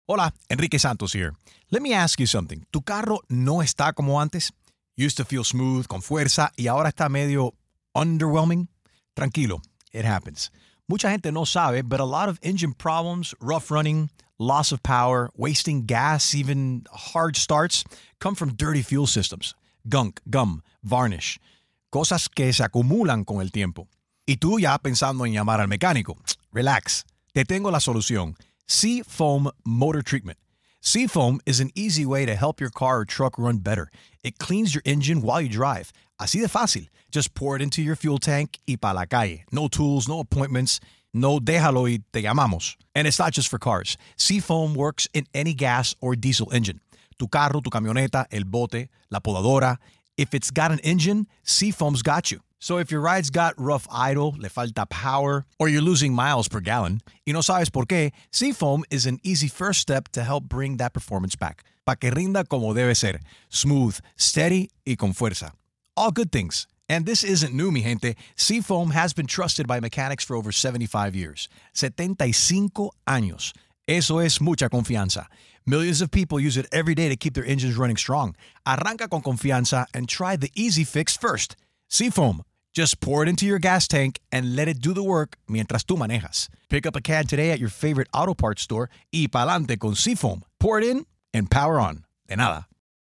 Hola, Enrique Santos here. Let me ask you something. ¿Tu carro no está como antes? Used to feel smooth, con fuerza, y ahora está medio underwhelming? Tranquilo, it happens. Mucha gente no sabe, but a lot of engine problems, rough running, loss of power, wasting gas, even hard starts, come from dirty fuel systems. Gunk, gum, varnish. Cosas que se acumulan con el tiempo. Y tú ya pensando en llamar al mecánico. Relax. Te tengo la solución. Seafoam Motor Treatment. Seafoam is an easy way to help your car or truck run better. It cleans your engine while you drive. Así de fácil. Just pour it into your fuel tank y pa' la calle. No tools, no appointments. No déjalo y te llamamos. And it's not just for cars. Seafoam works in any gas or diesel engine. Tu carro, tu camioneta, el bote, la podadora. If it's got an engine, Seafoam's got you. So if your ride's got rough idle, le falta power, or you're losing miles per gallon, y no sabes por qué, Seafoam is an easy first step to help bring that performance back. Pa' que rinda como debe ser. Smooth, steady, y con fuerza. All good things. And this isn't new, mi gente. Seafoam has been trusted by mechanics for over 75 years. 75 años. Eso es mucha confianza. Millions of people use it every day to keep their engines running strong. Arranca con confianza and try the easy fix first. Seafoam. Just pour it into your gas tank and let it do the work mientras tú manejas. Pick up a can today at your favorite auto parts store y pa'lante con Seafoam. Pour it in and power on. De nada.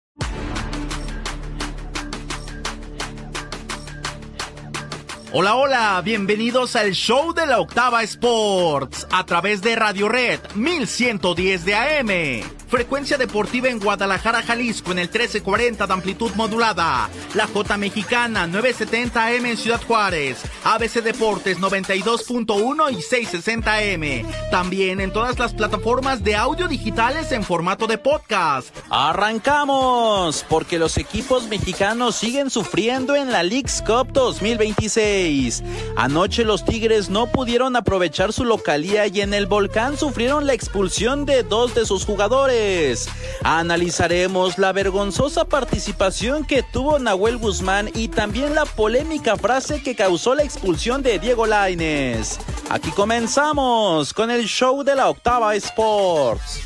Hola, hola, bienvenidos al show de la Octava Sports a través de Radio Red 1110 de AM. Frecuencia deportiva en Guadalajara, Jalisco en el 1340 de amplitud modulada. La J Mexicana 970 AM en Ciudad Juárez. ABC Deportes 92.1 y 660 AM. También en todas las plataformas de audio digitales en formato de podcast. ¡Arrancamos! Porque los equipos mexicanos siguen sufriendo en la Leagues Cup 2026. Anoche los Tigres no pudieron aprovechar su localía y en el Volcán sufrieron la expulsión de 2 de sus jugadores. Analizaremos la vergonzosa participación que tuvo Nahuel Guzmán y también la polémica frase que causó la expulsión de Diego Lainez. Aquí comenzamos con el show de la Octava Sports.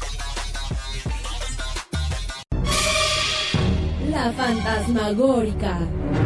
La fantasmagórica.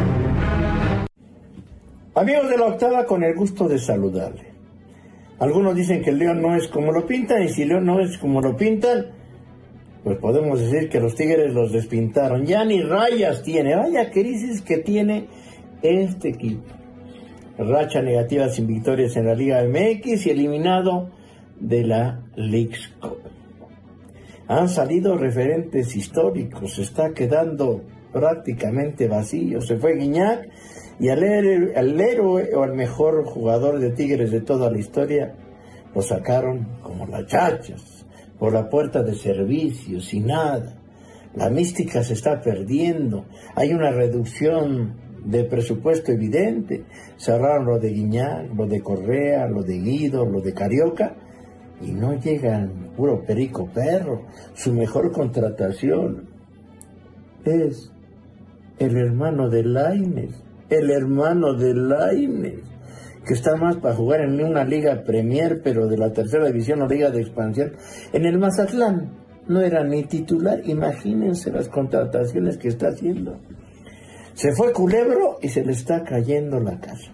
Amigos de la Octava, con el gusto de saludarle. Algunos dicen que el León no es como lo pintan, y si León no es como lo pintan, pues podemos decir que los Tigres los despintaron. Ya ni rayas tiene. Vaya crisis que tiene este equipo. Racha negativa sin victorias en la Liga MX y eliminado de la Leagues Cup. Han salido referentes históricos. Se está quedando prácticamente vacío. Se fue Guiñac y al héroe o al mejor jugador de Tigres de toda la historia lo sacaron como las chachas, por la puerta de servicio, sin nada. La mística se está perdiendo. Hay una reducción de presupuesto evidente. Cerraron lo de Guiñac, lo de Correa, lo de Guido, lo de Carioca, y no llegan puro perico perro. Su mejor contratación es el hermano de Lainez. El hermano de Lainez, que está más para jugar en una liga Premier, pero de la tercera división o liga de expansión. En el Mazatlán no era ni titular. Imagínense las contrataciones que está haciendo. Se fue Culebro y se le está cayendo la casa.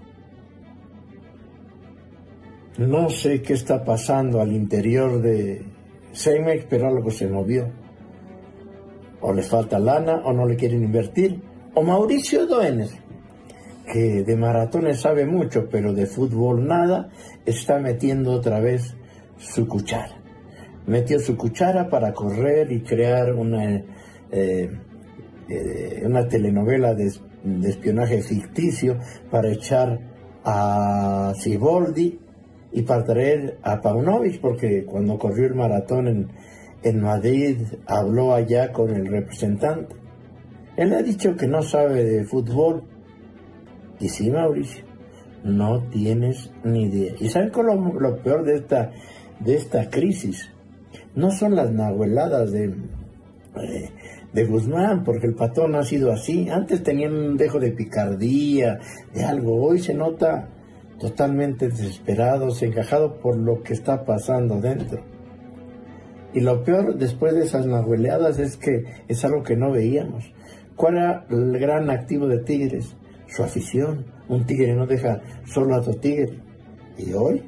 No sé qué está pasando al interior de Cemex, pero algo se movió. O les falta lana, o no le quieren invertir. O Mauricio Doener, que de maratones sabe mucho, pero de fútbol nada, está metiendo otra vez su cuchara. Metió su cuchara para correr y crear una telenovela de espionaje ficticio para echar a Siboldi y para traer a Paunovic, porque cuando corrió el maratón en Madrid habló allá con el representante. Él ha dicho que no sabe de fútbol. Y sí, Mauricio, no tienes ni idea. ¿Y saben cuál es lo peor de esta crisis? No son las nahueladas de Guzmán, porque el Patón ha sido así. Antes tenían un dejo de picardía, de algo. Hoy se nota totalmente desesperado, encajado por lo que está pasando dentro. Y lo peor después de esas nahueleadas es que es algo que no veíamos. ¿Cuál era el gran activo de Tigres? Su afición. Un tigre no deja solo a otro tigre. Y hoy,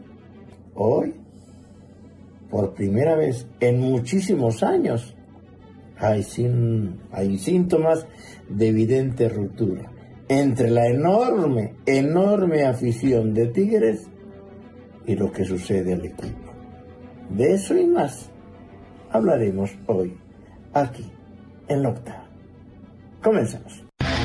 por primera vez en muchísimos años, hay síntomas de evidente ruptura entre la enorme afición de Tigres y lo que sucede al equipo. De eso y más hablaremos hoy, aquí, en La Octava. Comenzamos.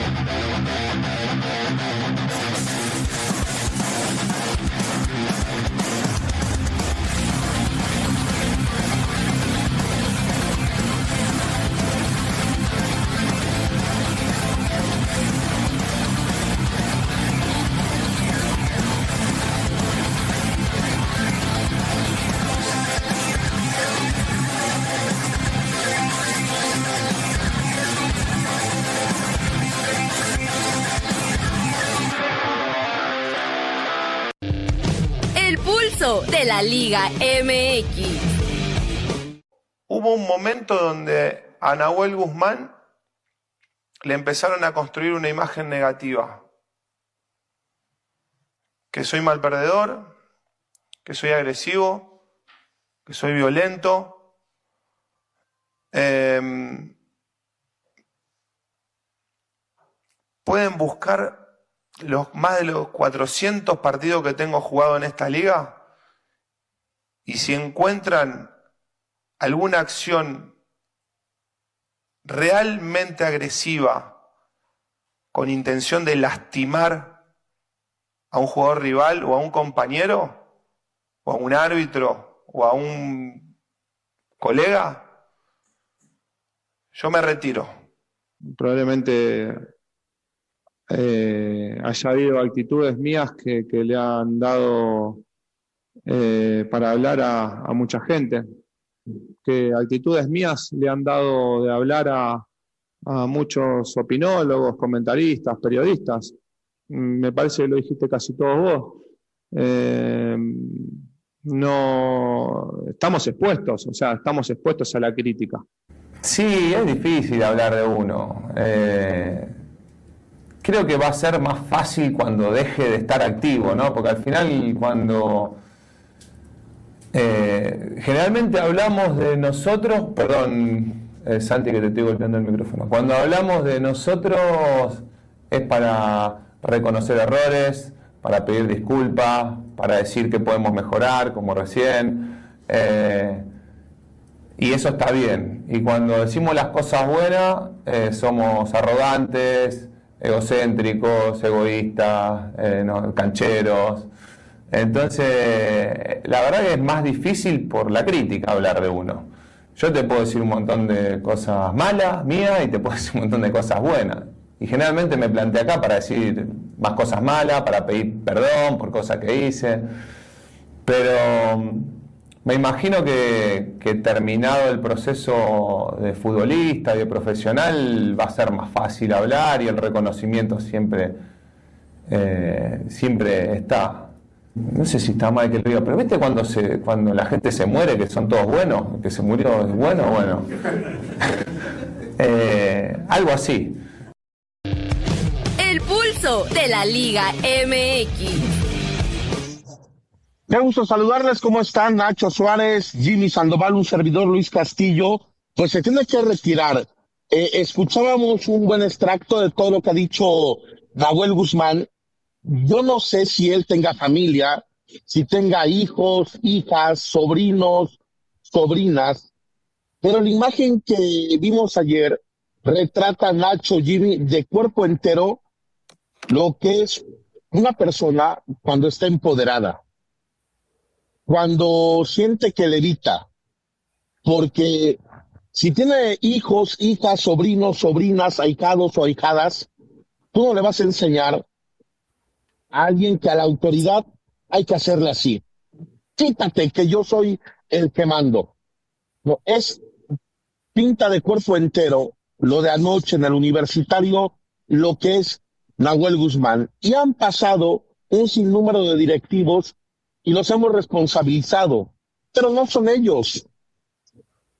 De la Liga MX. Hubo un momento donde a Nahuel Guzmán le empezaron a construir una imagen negativa. Que soy mal perdedor, que soy agresivo, que soy violento. Pueden buscar más de los 400 partidos que tengo jugado en esta liga. Y si encuentran alguna acción realmente agresiva con intención de lastimar a un jugador rival o a un compañero o a un árbitro o a un colega, yo me retiro. Probablemente haya habido actitudes mías que le han dado para hablar a mucha gente, que actitudes mías le han dado de hablar a muchos opinólogos, comentaristas, periodistas. Me parece que lo dijiste casi todos vos. No estamos expuestos a la crítica. Sí, es difícil hablar de uno. Creo que va a ser más fácil cuando deje de estar activo, ¿no? Porque al final generalmente hablamos de nosotros, perdón, Santi, que te estoy golpeando el micrófono. Cuando hablamos de nosotros es para reconocer errores, para pedir disculpas, para decir que podemos mejorar, como recién, y eso está bien. Y cuando decimos las cosas buenas, somos arrogantes, egocéntricos, egoístas, cancheros. Entonces, la verdad que es más difícil por la crítica hablar de uno. Yo te puedo decir un montón de cosas malas mías y te puedo decir un montón de cosas buenas. Y generalmente me planteé acá para decir más cosas malas, para pedir perdón por cosas que hice. Pero me imagino que terminado el proceso de futbolista y de profesional va a ser más fácil hablar y el reconocimiento siempre está. No sé si está mal que lo diga, pero ¿viste cuando la gente se muere, que son todos buenos? Que se murió es bueno. Algo así. El pulso de la Liga MX. Qué gusto saludarles, ¿cómo están? Nacho Suárez, Jimmy Sandoval, un servidor Luis Castillo. Pues se tiene que retirar. Escuchábamos un buen extracto de todo lo que ha dicho Nahuel Guzmán. Yo no sé si él tenga familia, si tenga hijos, hijas, sobrinos, sobrinas, pero la imagen que vimos ayer retrata a Nacho, Jimmy, de cuerpo entero lo que es una persona cuando está empoderada, cuando siente que levita, porque si tiene hijos, hijas, sobrinos, sobrinas, ahijados o ahijadas, tú no le vas a enseñar a alguien que a la autoridad hay que hacerle así. Quítate que yo soy el que mando. No, es pinta de cuerpo entero lo de anoche en el Universitario, lo que es Nahuel Guzmán. Y han pasado un sinnúmero de directivos y los hemos responsabilizado, pero no son ellos.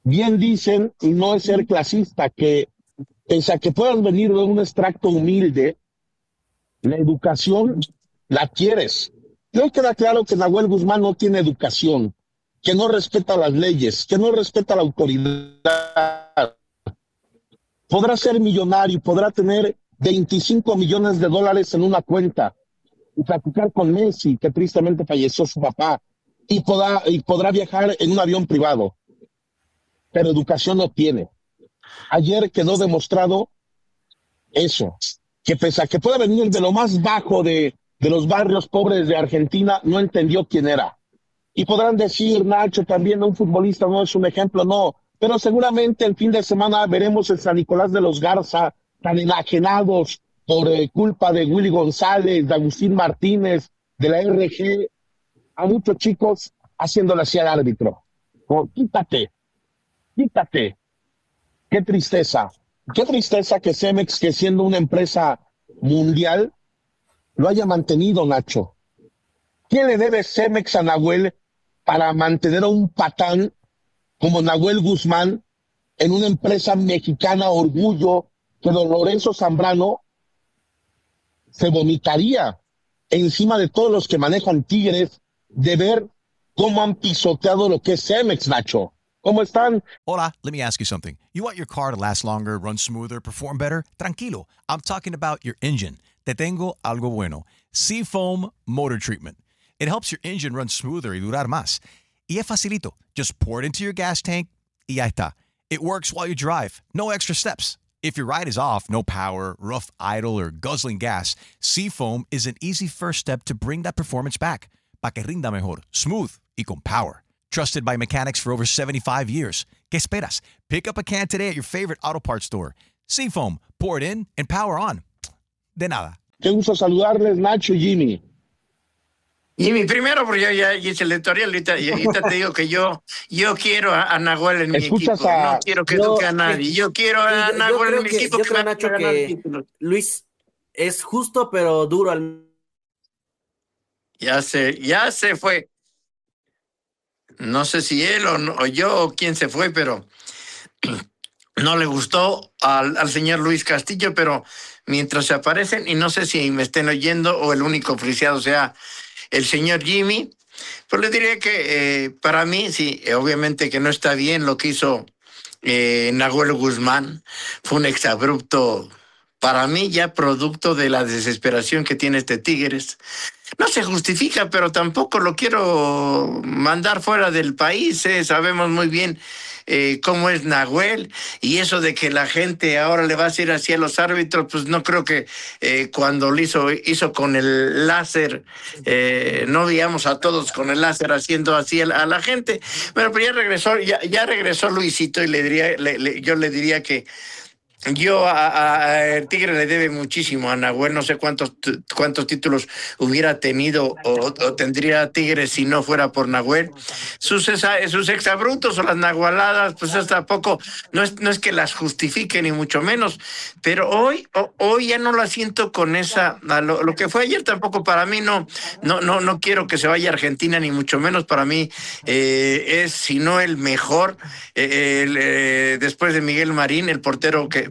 Bien dicen, y no es ser clasista, que pese a que puedas venir de un extracto humilde, la educación la adquieres. Y hoy queda claro que Nahuel Guzmán no tiene educación, que no respeta las leyes, que no respeta la autoridad. Podrá ser millonario, podrá tener 25 millones de dólares en una cuenta y platicar con Messi, que tristemente falleció su papá, y podrá viajar en un avión privado, pero educación no tiene. Ayer quedó demostrado eso, que pese a que puede venir de lo más bajo de los barrios pobres de Argentina, no entendió quién era. Y podrán decir, Nacho, también un futbolista no es un ejemplo, no, pero seguramente el fin de semana veremos el San Nicolás de los Garza tan enajenados por culpa de Willy González, de Agustín Martínez, de la RG, a muchos chicos haciéndole así al árbitro. Oh, quítate. Qué tristeza que Cemex, que siendo una empresa mundial, lo haya mantenido, Nacho. ¿Qué le debe Cemex a Nahuel para mantener a un patán como Nahuel Guzmán en una empresa mexicana orgullo que don Lorenzo Zambrano se vomitaría encima de todos los que manejan Tigres de ver cómo han pisoteado lo que es Cemex, Nacho? ¿Cómo están? Hola, let me ask you something. You want your car to last longer, run smoother, perform better? Tranquilo. I'm talking about your engine. Te tengo algo bueno. Seafoam Motor Treatment. It helps your engine run smoother y durar más. Y es facilito. Just pour it into your gas tank y ya está. It works while you drive. No extra steps. If your ride is off, no power, rough idle, or guzzling gas, Seafoam is an easy first step to bring that performance back. Pa' que rinda mejor, smooth y con power. Trusted by mechanics for over 75 years. ¿Qué esperas? Pick up a can today at your favorite auto parts store. Seafoam, pour it in and power on. De nada. Qué gusto saludarles, Nacho y Jimmy. Jimmy, primero, porque yo ya hice el editorial, ahorita te digo que yo quiero a Nahuel en mi equipo. No quiero que eduque a nadie. Yo quiero a Nahuel en mi equipo. Yo creo, Nacho, que Luis es justo, pero duro al... Ya se fue. No sé si él o yo o quién se fue, pero no le gustó al señor Luis Castillo, pero mientras se aparecen, y no sé si me estén oyendo o el único friciado sea el señor Jimmy, pues le diré que para mí, sí, obviamente que no está bien lo que hizo Nahuel Guzmán. Fue un exabrupto, para mí ya producto de la desesperación que tiene este Tigres. No se justifica, pero tampoco lo quiero mandar fuera del país. Sabemos muy bien cómo es Nahuel, y eso de que la gente ahora le va a decir así a los árbitros, pues no creo que cuando lo hizo con el láser, no veíamos a todos con el láser haciendo así a la gente. Bueno, pero ya regresó Luisito, y yo le diría que el Tigre le debe muchísimo a Nahuel. No sé cuántos títulos hubiera tenido o tendría Tigre si no fuera por Nahuel. Sus exabruptos o las nahualadas, pues hasta poco, no es que las justifique ni mucho menos, pero hoy ya no la siento con esa, lo que fue ayer tampoco. Para mí no quiero que se vaya a Argentina ni mucho menos. Para mí es, si no el mejor, después de Miguel Marín, el portero que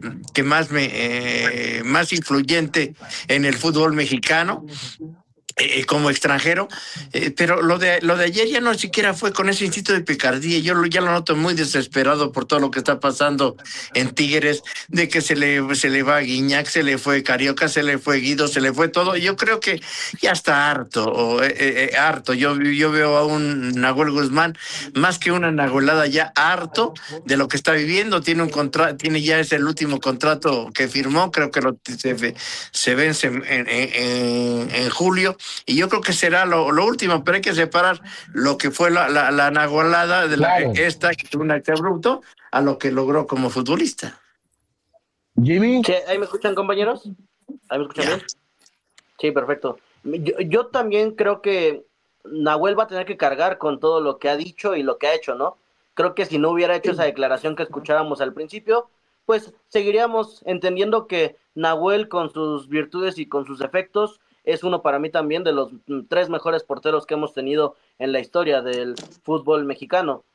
más influyente en el fútbol mexicano como extranjero, pero lo de ayer ya no siquiera fue con ese instinto de picardía. Yo ya lo noto muy desesperado por todo lo que está pasando en Tigres, de que se le va a Guiñac, se le fue Carioca, se le fue Guido, se le fue todo. Yo creo que ya está harto. Yo veo a un Nahuel Guzmán más que una nahuelada, ya harto de lo que está viviendo. Tiene un contrato, ya es el último contrato que firmó, creo que se vence en julio. Y yo creo que será lo último, pero hay que separar lo que fue la nahualada de que tuvo un exabrupto, a lo que logró como futbolista. Jimmy. Sí, ¿ahí me escuchan, compañeros? ¿Ahí me escuchan bien? Sí, perfecto. Yo también creo que Nahuel va a tener que cargar con todo lo que ha dicho y lo que ha hecho, ¿no? Creo que si no hubiera hecho esa declaración que escuchábamos al principio, pues seguiríamos entendiendo que Nahuel, con sus virtudes y con sus defectos, es uno para mí también de los 3 mejores porteros que hemos tenido en la historia del fútbol mexicano.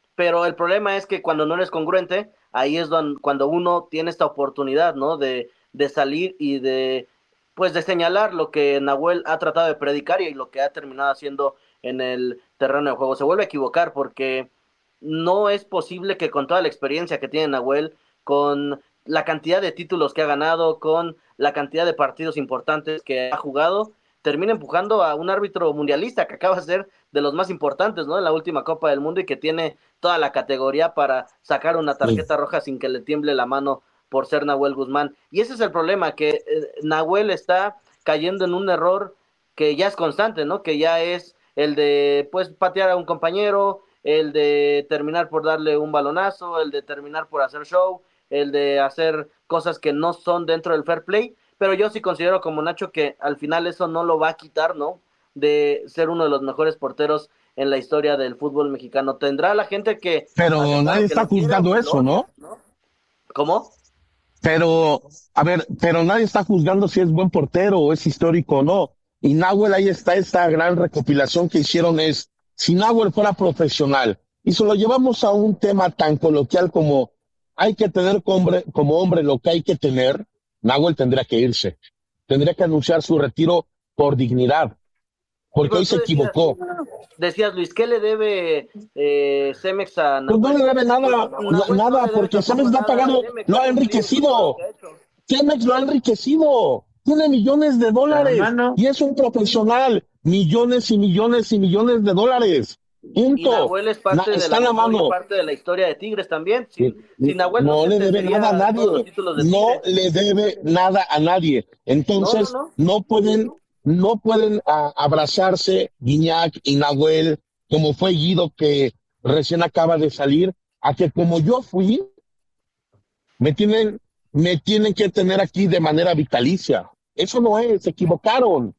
pero el problema es que cuando no eres congruente, ahí es cuando uno tiene esta oportunidad, ¿no? De salir y de señalar lo que Nahuel ha tratado de predicar y lo que ha terminado haciendo en el terreno de juego. Se vuelve a equivocar porque no es posible que con toda la experiencia que tiene Nahuel, con la cantidad de títulos que ha ganado, con la cantidad de partidos importantes que ha jugado, termina empujando a un árbitro mundialista que acaba de ser de los más importantes, ¿no? En la última Copa del Mundo y que tiene toda la categoría para sacar una tarjeta roja sin que le tiemble la mano por ser Nahuel Guzmán. Y ese es el problema, que Nahuel está cayendo en un error que ya es constante, ¿no? Que ya es el de patear a un compañero, el de terminar por darle un balonazo, el de terminar por hacer show, el de hacer cosas que no son dentro del fair play, pero yo sí considero como Nacho que al final eso no lo va a quitar, ¿no? De ser uno de los mejores porteros en la historia del fútbol mexicano. Tendrá la gente que... Pero nadie está juzgando eso, ¿no? ¿Cómo? Pero, a ver, pero nadie está juzgando si es buen portero o es histórico o no. Y Nahuel, ahí está esta gran recopilación que hicieron es, si Nahuel fuera profesional, y se lo llevamos a un tema tan coloquial como hay que tener como hombre lo que hay que tener, Nahuel tendría que irse. Tendría que anunciar su retiro por dignidad. Porque hoy se equivocó. Decías, Luis, ¿qué le debe Cemex a Nahuel? Pues no le debe nada, porque Cemex lo ha pagado, lo ha enriquecido. Cemex lo ha enriquecido. Tiene millones de dólares y es un profesional. Millones y millones y millones de dólares. Punto. Y Nahuel es parte de la historia de Tigres también. Si Nahuel no le debe nada a nadie. No le debe nada a nadie. Entonces, no pueden abrazarse Guiñac y Nahuel, como fue Guido, que recién acaba de salir, a que como yo fui, me tienen que tener aquí de manera vitalicia. Eso no es, se equivocaron.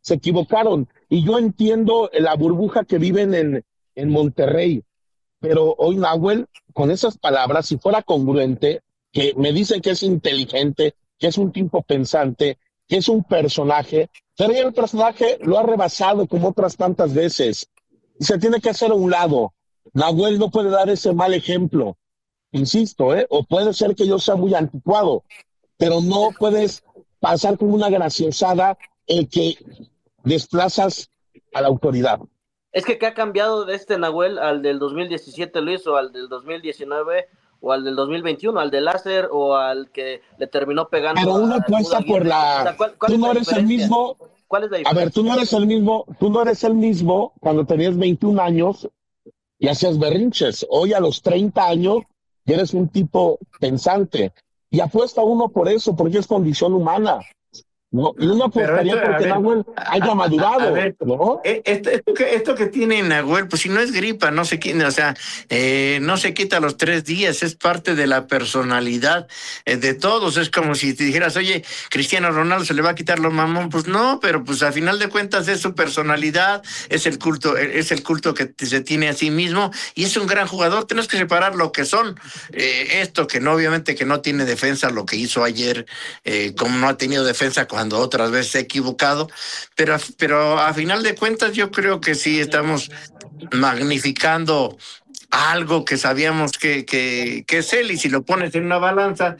Y yo entiendo la burbuja que viven en Monterrey, pero hoy Nahuel, con esas palabras, si fuera congruente, que me dicen que es inteligente, que es un tipo pensante, que es un personaje, pero ya el personaje lo ha rebasado como otras tantas veces y se tiene que hacer a un lado. Nahuel no puede dar ese mal ejemplo, insisto, o puede ser que yo sea muy anticuado, pero no puedes pasar como una graciosada el que desplazas a la autoridad. Es que ¿qué ha cambiado de este Nahuel al del 2017, Luis, o al del 2019, o al del 2021, al de láser, o al que le terminó pegando? Pero uno apuesta por la... Tú no eres el mismo... ¿Cuál es la diferencia? A ver, tú no eres el mismo cuando tenías 21 años y hacías berrinches. Hoy a los 30 años eres un tipo pensante. Y apuesta uno por eso, porque es condición humana. ¿No? Y uno apostaría porque Nahuel haya madurado, ¿no? Esto que tiene Nahuel, pues si no es gripa, no se quita, no se quita a los 3 días, es parte de la personalidad de todos. Es como si te dijeras, oye, Cristiano Ronaldo se le va a quitar lo mamón, pues no, pero pues a final de cuentas es su personalidad, es el culto que se tiene a sí mismo, y es un gran jugador. Tienes que separar lo que son, esto que no, obviamente que no tiene defensa, lo que hizo ayer, como no ha tenido defensa cuando otras veces se ha equivocado, pero a final de cuentas yo creo que sí estamos magnificando algo que sabíamos que es él, y si lo pones en una balanza,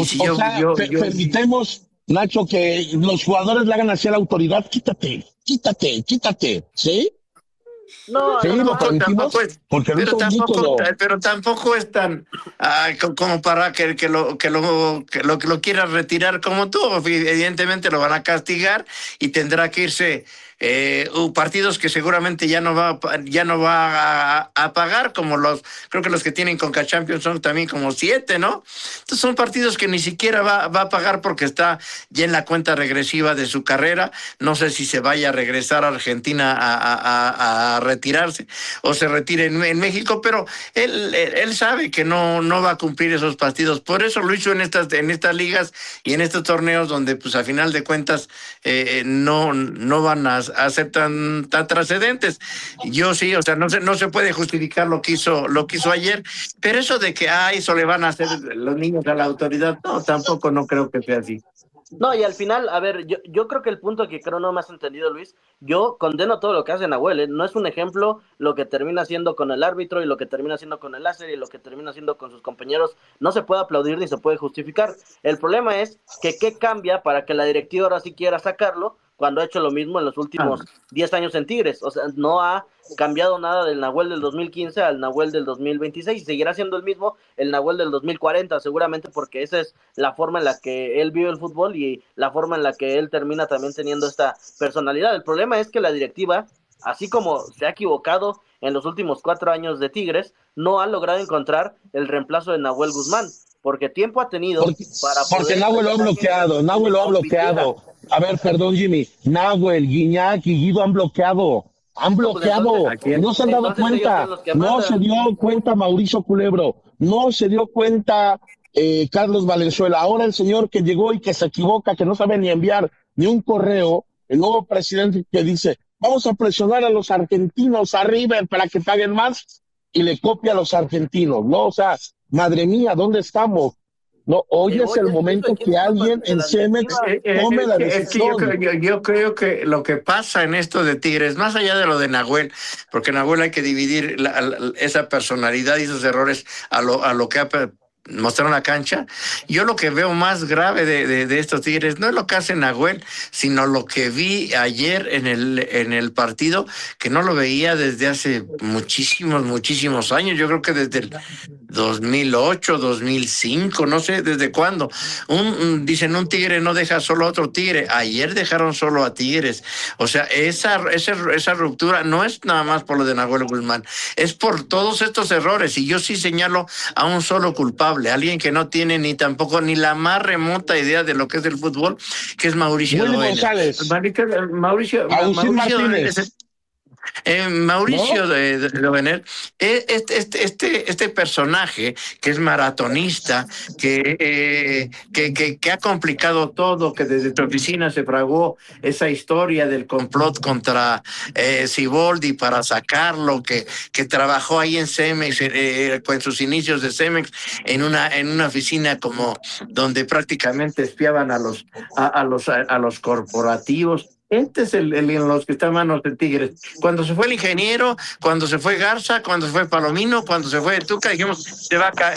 permitemos, Nacho, que los jugadores le hagan así a la autoridad. Quítate, ¿sí? No, sí, no, pero tampoco es tan como para que lo quiera retirar como tú. Evidentemente lo van a castigar y tendrá que irse partidos que seguramente ya no va a pagar, como creo que los que tienen Conca Champions son también como 7, ¿no? Entonces son partidos que ni siquiera va a pagar porque está ya en la cuenta regresiva de su carrera. No sé si se vaya a regresar a Argentina a retirarse o se retire en México, pero él sabe que no va a cumplir esos partidos. Por eso lo hizo en estas ligas y en estos torneos donde pues a final de cuentas no van a ser tan trascendentes. Yo sí, no se puede justificar lo que hizo ayer, pero eso de que eso le van a hacer los niños a la autoridad, no, tampoco no creo que sea así. No, y al final, a ver, yo creo que el punto que creo no me has entendido, Luis, yo condeno todo lo que hace Nahuel, ¿eh? No es un ejemplo lo que termina haciendo con el árbitro y lo que termina haciendo con el láser y lo que termina haciendo con sus compañeros, no se puede aplaudir ni se puede justificar. El problema es que qué cambia para que la directiva ahora sí quiera sacarlo cuando ha hecho lo mismo en los últimos 10 años en Tigres. O sea, no ha cambiado nada del Nahuel del 2015 al Nahuel del 2026, seguirá siendo el mismo el Nahuel del 2040 seguramente, porque esa es la forma en la que él vive el fútbol y la forma en la que él termina también teniendo esta personalidad. El problema es que la directiva, así como se ha equivocado en los últimos 4 años de Tigres, no ha logrado encontrar el reemplazo de Nahuel Guzmán, porque tiempo ha tenido porque Nahuel lo ha bloqueado. A ver, perdón, Jimmy. Nahuel, Guiñac y Guido han bloqueado. No se han dado cuenta. No se dio cuenta Mauricio Culebro. No se dio cuenta Carlos Valenzuela. Ahora el señor que llegó y que se equivoca, que no sabe ni enviar ni un correo, el nuevo presidente que dice, vamos a presionar a los argentinos arriba para que paguen más, y le copia a los argentinos, ¿no? O sea, madre mía, ¿dónde estamos? No, hoy es el momento que alguien en Cemex tome la decisión. Yo creo que lo que pasa en esto de Tigres, más allá de lo de Nahuel, porque Nahuel hay que dividir esa personalidad y esos errores a lo que ha mostrado en la cancha. Yo lo que veo más grave de estos Tigres no es lo que hace Nahuel, sino lo que vi ayer en el partido, que no lo veía desde hace muchísimos años. Yo creo que desde el 2008, 2005, no sé desde cuándo. Dicen, un tigre no deja solo a otro tigre. Ayer dejaron solo a Tigres. O sea, esa ruptura no es nada más por lo de Nahuel Guzmán, es por todos estos errores. Y yo sí señalo a un solo culpable, alguien que no tiene ni tampoco ni la más remota idea de lo que es el fútbol, que es Mauricio Doenel. Mauricio Doenel, este personaje que es maratonista, que ha complicado todo, que desde tu oficina se fraguó esa historia del complot contra Siboldi para sacarlo, que trabajó ahí en Cemex, con sus inicios de Cemex, en una oficina como donde prácticamente espiaban a los corporativos. Este es en los que está en manos de Tigres. Cuando se fue el ingeniero, cuando se fue Garza, cuando se fue Palomino, cuando se fue Tuca, dijimos, se va a caer.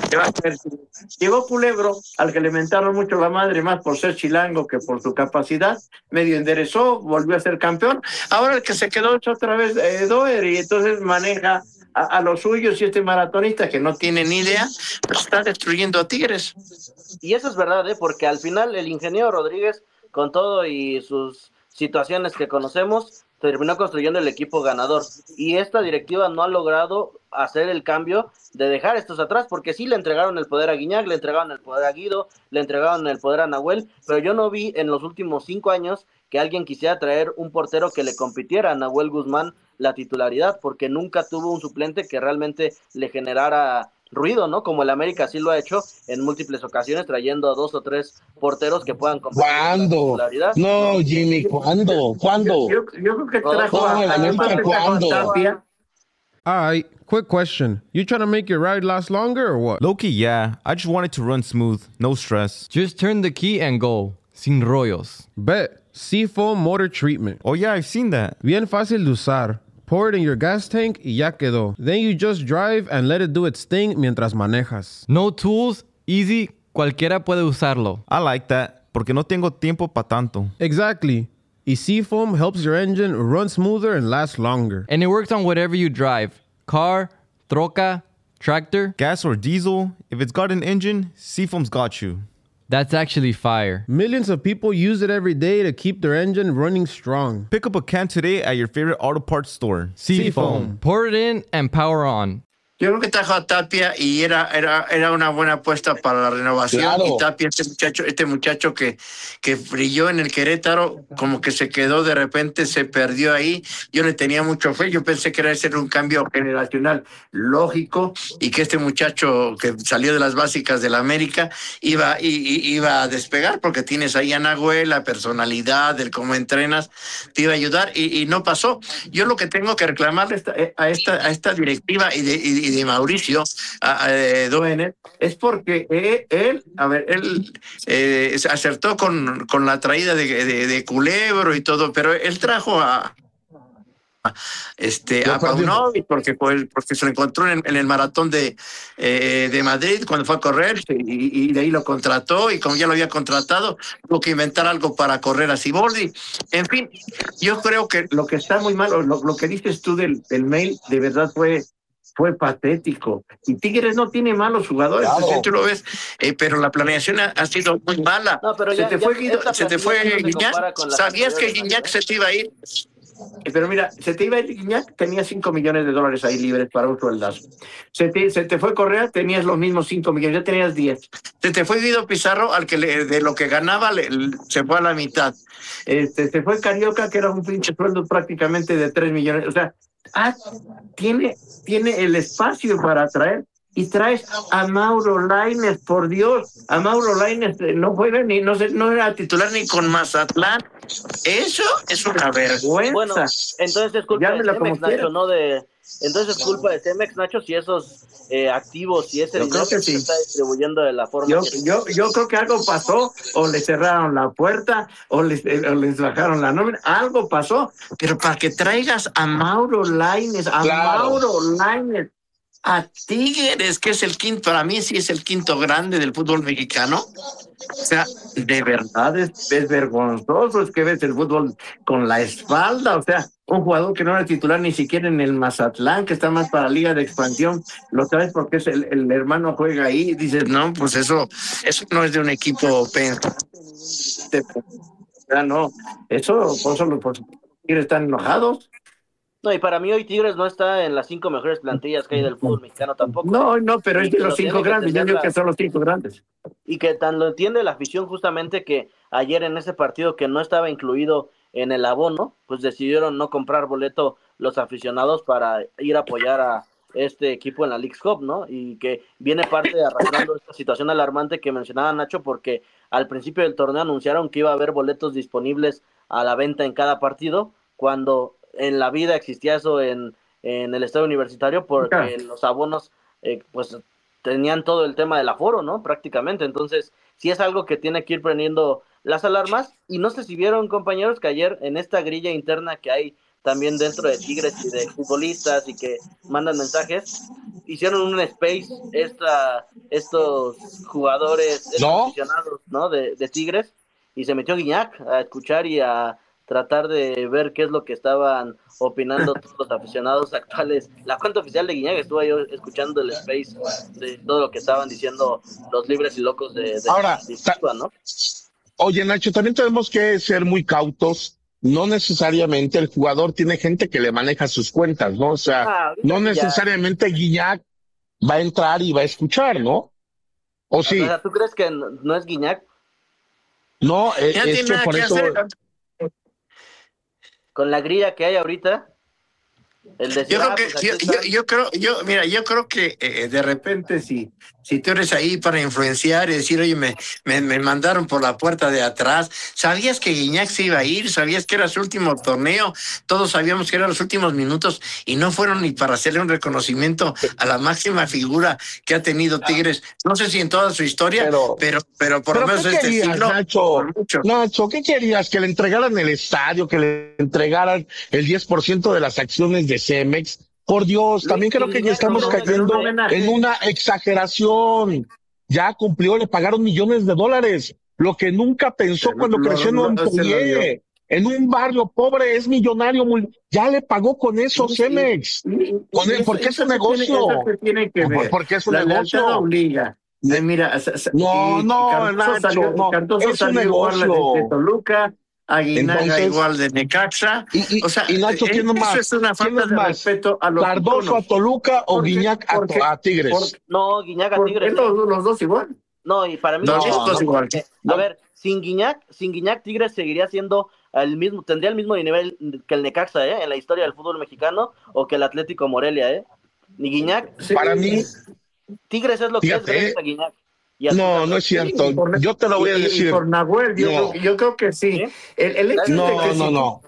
Llegó Culebro, al que le mentaron mucho la madre, más por ser chilango que por su capacidad, medio enderezó, volvió a ser campeón. Ahora el que se quedó es otra vez Doer, y entonces maneja a los suyos, y este maratonista que no tiene ni idea, pues está destruyendo a Tigres. Y eso es verdad, porque al final el ingeniero Rodríguez, con todo y sus situaciones que conocemos, terminó construyendo el equipo ganador, y esta directiva no ha logrado hacer el cambio de dejar estos atrás, porque sí le entregaron el poder a Guiñac, le entregaron el poder a Guido, le entregaron el poder a Nahuel, pero yo no vi en los últimos 5 años que alguien quisiera traer un portero que le compitiera a Nahuel Guzmán la titularidad, porque nunca tuvo un suplente que realmente le generara ruido, ¿no? Como el América sí lo ha hecho en múltiples ocasiones, trayendo a 2 o 3 porteros que puedan competir. ¿Cuándo? No, Jimmy, ¿cuándo? Yo creo que trajo ¿cuándo? Alright, quick question. You trying to make your ride last longer or what? Low-key, yeah. I just want it to run smooth, no stress. Just turn the key and go. Sin rollos. Bet. Seafoam motor treatment. Oh yeah, I've seen that. Bien fácil de usar. Pour it in your gas tank y ya quedó. Then you just drive and let it do its thing mientras manejas. No tools, easy, cualquiera puede usarlo. I like that, porque no tengo tiempo pa' tanto. Exactly. Y Seafoam helps your engine run smoother and last longer. And it works on whatever you drive. Car, troca, tractor. Gas or diesel, if it's got an engine, Seafoam's got you. That's actually fire. Millions of people use it every day to keep their engine running strong. Pick up a can today at your favorite auto parts store. Seafoam. Pour it in and power on. Yo creo que trajo a Tapia y era una buena apuesta para la renovación. Claro. Y Tapia, este muchacho que brilló en el Querétaro, como que se quedó de repente, se perdió ahí. Yo le tenía mucho fe, yo pensé que era ser un cambio generacional lógico y que este muchacho que salió de las básicas de la América iba a despegar, porque tienes ahí a Nahuel, la personalidad, el cómo entrenas, te iba a ayudar y no pasó. Yo lo que tengo que reclamarle a esta directiva y y de Mauricio Doene, es porque él se acertó con la traída de Culebro y todo, pero él trajo a Paunovic porque se lo encontró en el maratón de Madrid cuando fue a correr y de ahí lo contrató, y como ya lo había contratado tuvo que inventar algo para correr a Siboldi. En fin, yo creo que lo que está muy mal, lo que dices tú del mail, de verdad fue patético. Y Tigres no tiene malos jugadores, claro. Tú lo ves, pero la planeación ha sido muy mala. No, pero se te fue Guiñac. ¿Sabías que Guiñac se te iba a ir? Pero mira, se te iba a ir Guiñac, tenía $5 millones ahí libres para un sueldazo. Se te fue Correa, tenías los mismos 5 millones, ya tenías 10. Se te fue Guido Pizarro, al que de lo que ganaba se fue a la mitad. Se fue Carioca, que era un pinche sueldo prácticamente de 3 millones. O sea, tiene el espacio para traer. Y traes a Mauro Lainez, por Dios. A Mauro Lainez no juega no era titular ni con Mazatlán. Eso es una vergüenza. Bueno, entonces es culpa de Cemex, Nacho, ¿no? Entonces es culpa de Cemex, Nacho, si esos activos, si ese dinero se está distribuyendo de la forma yo creo que algo pasó, o le cerraron la puerta, o les bajaron la nómina, algo pasó, pero para que traigas a Mauro Lainez, a Tigres, que es el quinto, para mí sí es el quinto grande del fútbol mexicano. O sea, de verdad es vergonzoso, es que ves el fútbol con la espalda. O sea, un jugador que no era titular ni siquiera en el Mazatlán, que está más para la Liga de Expansión, lo traes porque es el hermano juega ahí, y dices, no, pues eso no es de un equipo pensante. No, por eso los Tigres están enojados. No, y para mí hoy Tigres no está en las 5 mejores plantillas que hay del fútbol mexicano tampoco. No, pero es de los 5 grandes, yo digo que son los 5 grandes. Y que tan lo entiende la afición, justamente, que ayer en ese partido que no estaba incluido en el abono, pues decidieron no comprar boleto los aficionados para ir a apoyar a este equipo en la Leagues Cup, ¿no? Y que viene parte de arrastrando esta situación alarmante que mencionaba Nacho, porque al principio del torneo anunciaron que iba a haber boletos disponibles a la venta en cada partido, cuando en la vida existía eso en el estadio universitario, porque los abonos pues tenían todo el tema del aforo, ¿no? Prácticamente. Entonces sí es algo que tiene que ir prendiendo las alarmas. Y no sé si vieron, compañeros, que ayer en esta grilla interna que hay también dentro de Tigres y de futbolistas y que mandan mensajes, hicieron un space estos jugadores, aficionados, ¿no? de Tigres, y se metió Guiñac a escuchar y a tratar de ver qué es lo que estaban opinando todos los aficionados actuales. La cuenta oficial de Guiñac estuvo yo escuchando el space de todo lo que estaban diciendo los libres y locos de ahora, ¿no? Oye, Nacho, también tenemos que ser muy cautos. No necesariamente el jugador tiene gente que le maneja sus cuentas, ¿no? O sea, no necesariamente Guiñac va a entrar y va a escuchar, ¿no? ¿O sí? O sea, ¿tú crees que no es Guiñac? No, es que por eso... Con la grilla que hay ahorita, yo creo que de repente si tú eres ahí para influenciar y decir, oye, me mandaron por la puerta de atrás, sabías que Guiñac se iba a ir, sabías que era su último torneo, todos sabíamos que eran los últimos minutos y no fueron ni para hacerle un reconocimiento a la máxima figura que ha tenido Tigres, no sé si en toda su historia, pero por lo menos este siglo. Nacho, ¿qué querías? ¿Que le entregaran el estadio, que le entregaran el 10% de las acciones de Cemex? Por Dios, también creo que ya estamos cayendo en una exageración. Ya cumplió, le pagaron millones de dólares. Lo que nunca pensó cuando creció en Montpellier. En un barrio pobre, es millonario. Ya le pagó con eso Cemex. Porque es un negocio. Porque es un negocio. Mira, no, Nacho, no. Es un negocio. De Toluca, Aguinaga igual de Necaxa. Y Nacho, ¿quién más? Eso es una falta de respeto a los ¿Cardoso a Toluca o Guiñac a Tigres? No, Guiñac a Tigres. Los dos igual. No, y para mí los dos igual. A ver, sin Guiñac Tigres seguiría siendo tendría el mismo nivel que el Necaxa, en la historia del fútbol mexicano, o que el Atlético Morelia, Ni Guiñac. Para mí Tigres es lo que es gracias a Guiñac. No es cierto. Yo te lo voy a decir. Por Nahuel, yo creo que sí. El hecho de que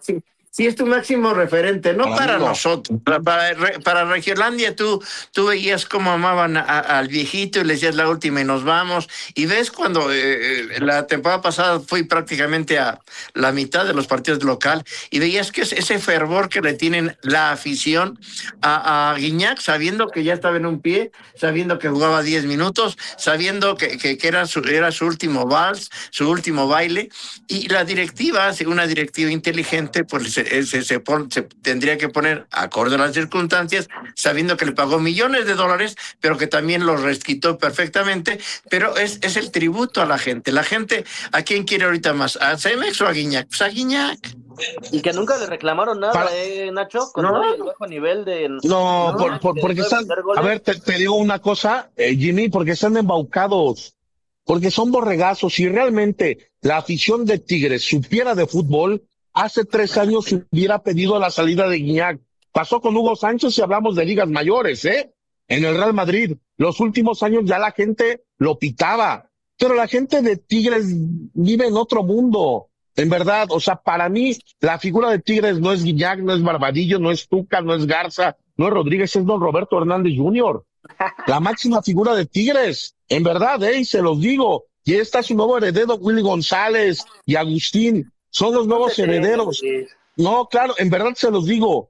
sí es tu máximo referente, no para no. nosotros, para Regiolandia tú veías cómo amaban al viejito y le decías la última y nos vamos, y ves cuando la temporada pasada fui prácticamente a la mitad de los partidos local y veías que ese fervor que le tienen la afición a Guiñac, sabiendo que ya estaba en un pie, sabiendo que jugaba 10 minutos, sabiendo que era su último vals, su último baile, y la directiva, una directiva inteligente, pues se tendría que poner acorde a las circunstancias, sabiendo que le pagó millones de dólares, pero que también los resquitó perfectamente, pero es el tributo a la gente. La gente, ¿a quién quiere ahorita más? ¿A Cemex o a Guiñac? Pues a Guiñac. Y que nunca le reclamaron nada, Nacho, con todo el bajo nivel de... No, porque están... A ver, te digo una cosa, Jimmy, porque están embaucados, porque son borregazos. Si realmente la afición de Tigres supiera de fútbol, hace 3 años hubiera pedido la salida de Guiñac. Pasó con Hugo Sánchez y hablamos de ligas mayores, en el Real Madrid. Los últimos años ya la gente lo pitaba, pero la gente de Tigres vive en otro mundo. En verdad, o sea, para mí, la figura de Tigres no es Guiñac, no es Barbadillo, no es Tuca, no es Garza, no es Rodríguez, es don Roberto Hernández Jr. La máxima figura de Tigres, en verdad, y se los digo. Y está su nuevo heredero, Willy González y Agustín. Son los nuevos herederos. No, claro, en verdad se los digo.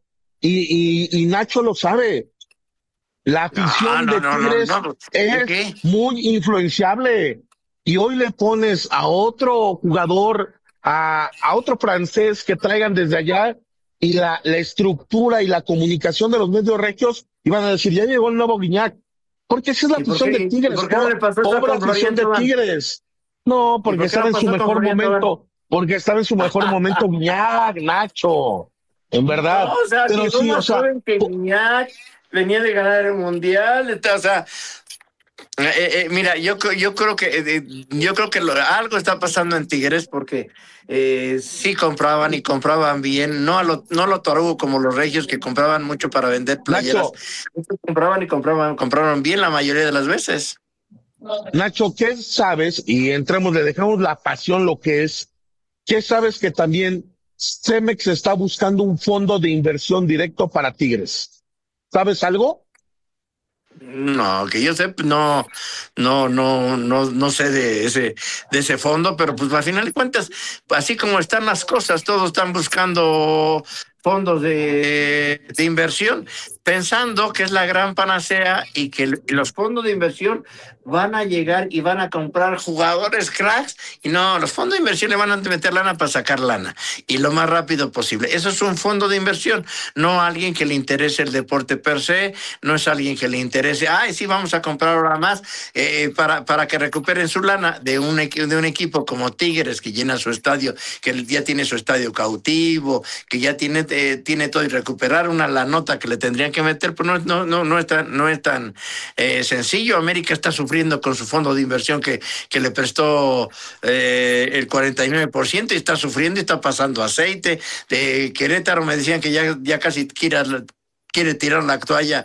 Y Nacho lo sabe. La afición de Tigres es muy influenciable. Y hoy le pones a otro jugador, a otro francés que traigan desde allá, y la estructura y la comunicación de los medios regios, iban a decir, ya llegó el nuevo Guiñac. Porque esa es la afición de Tigres. ¿Por qué no le pasó pobre afición de Tigres. No, porque estaba en su mejor momento. Porque estaba en su mejor momento Guiñac, Nacho. En verdad. No, o sea, pero sí, o sea, que Guiñac venía de ganar el Mundial, o sea, mira, yo creo que algo está pasando en Tigres, porque sí compraban y compraban bien, no lo tarugo como los regios que compraban mucho para vender playeras. Compraban y compraban bien la mayoría de las veces. Nacho, ¿qué sabes? Y le dejamos la pasión lo que es. ¿Qué sabes que también Cemex está buscando un fondo de inversión directo para Tigres? ¿Sabes algo? No, que yo sé, no sé de ese fondo, pero pues al final de cuentas, así como están las cosas, todos están buscando fondos de inversión, pensando que es la gran panacea y que los fondos de inversión van a llegar y van a comprar jugadores cracks, y no, los fondos de inversión le van a meter lana para sacar lana, y lo más rápido posible. Eso es un fondo de inversión, no a alguien que le interese el deporte per se, no es alguien que le interese, sí, vamos a comprar ahora más, para que recuperen su lana de un equipo como Tigres, que llena su estadio, que ya tiene su estadio cautivo, que ya tiene todo, y recuperar la nota que le tendrían que meter, pues no es tan sencillo. América está sufriendo con su fondo de inversión que le prestó el 49%, y está sufriendo y está pasando aceite. De Querétaro me decían que ya casi quiere tirar la toalla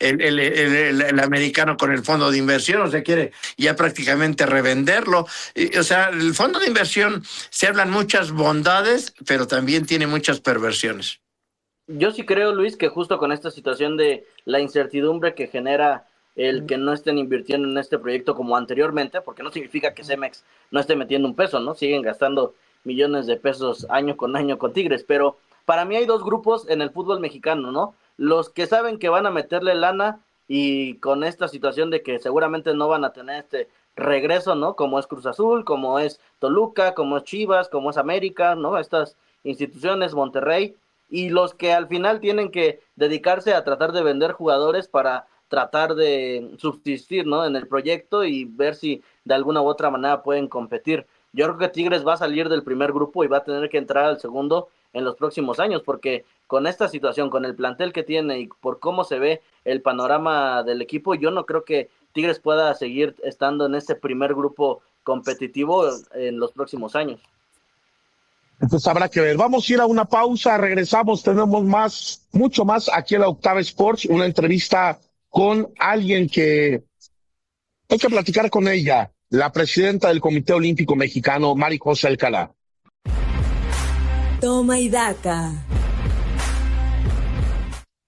el americano con el fondo de inversión, o sea, quiere ya prácticamente revenderlo. O sea, el fondo de inversión, se hablan muchas bondades, pero también tiene muchas perversiones. Yo sí creo, Luis, que justo con esta situación de la incertidumbre que genera el que no estén invirtiendo en este proyecto como anteriormente, porque no significa que Cemex no esté metiendo un peso, ¿no? Siguen gastando millones de pesos año con Tigres, pero para mí hay dos grupos en el fútbol mexicano, ¿no? Los que saben que van a meterle lana, y con esta situación de que seguramente no van a tener este regreso, ¿no? Como es Cruz Azul, como es Toluca, como es Chivas, como es América, ¿no? Estas instituciones, Monterrey, y los que al final tienen que dedicarse a tratar de vender jugadores para tratar de subsistir, ¿no? En el proyecto y ver si de alguna u otra manera pueden competir. Yo creo que Tigres va a salir del primer grupo y va a tener que entrar al segundo en los próximos años, porque con esta situación, con el plantel que tiene y por cómo se ve el panorama del equipo, yo no creo que Tigres pueda seguir estando en este primer grupo competitivo en los próximos años. Entonces habrá que ver. Vamos a ir a una pausa, regresamos, tenemos mucho más aquí en la Octava Sports, una entrevista con alguien que hay que platicar con ella, la presidenta del Comité Olímpico Mexicano, Mary José Alcalá. Toma y daca.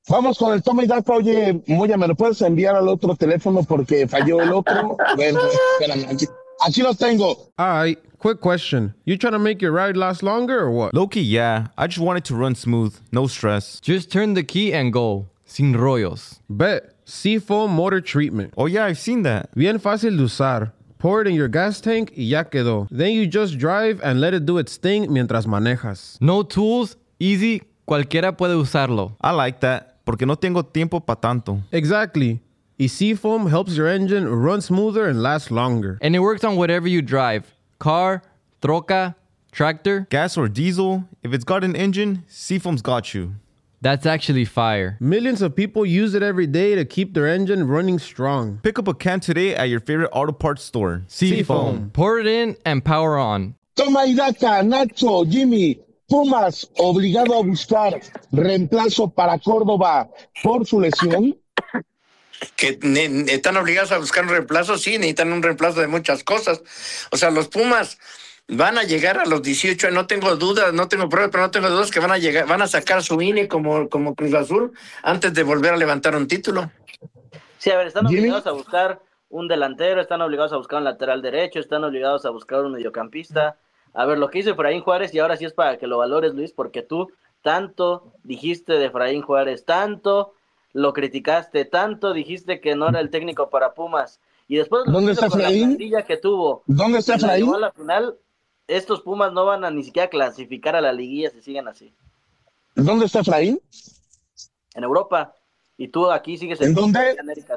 Vamos con el toma y daca. Oye, Moya, ¿me lo puedes enviar al otro teléfono porque falló el otro? Bueno, espérame, aquí lo tengo. All right, quick question. You trying to make your ride last longer or what? Low-key, yeah. I just want it to run smooth. No stress. Just turn the key and go. Sin rollos. Bet. Seafoam Motor Treatment. Oh, yeah, I've seen that. Bien fácil de usar. Pour it in your gas tank y ya quedó. Then you just drive and let it do its thing mientras manejas. No tools, easy, cualquiera puede usarlo. I like that, porque no tengo tiempo pa' tanto. Exactly. Y Seafoam helps your engine run smoother and last longer. And it works on whatever you drive. Car, troca, tractor. Gas or diesel, if it's got an engine, Seafoam's got you. That's actually fire. Millions of people use it every day to keep their engine running strong. Pick up a can today at your favorite auto parts store. Seafoam. Pour it in and power on. Toma y daca, Nacho, Jimmy. Pumas obligado a buscar reemplazo para Córdoba por su lesión. Que están obligados a buscar un reemplazo, sí, necesitan un reemplazo de muchas cosas. O sea, los Pumas van a llegar a los 18, no tengo dudas, no tengo pruebas, pero no tengo dudas que van a llegar, van a sacar su INE como Cruz Azul antes de volver a levantar un título. Sí, a ver, están obligados a buscar un delantero, están obligados a buscar un lateral derecho, están obligados a buscar un mediocampista. A ver, lo que hizo Efraín Juárez, y ahora sí es para que lo valores, Luis, porque tú tanto dijiste de Efraín Juárez, tanto lo criticaste, tanto dijiste que no era el técnico para Pumas, y después ¿dónde está Efraín? La plantilla que tuvo, ¿Dónde está Efraín? A la final, estos Pumas no van a ni siquiera clasificar a la liguilla si siguen así. ¿Dónde está Efraín? En Europa. Y tú aquí sigues ¿En dónde?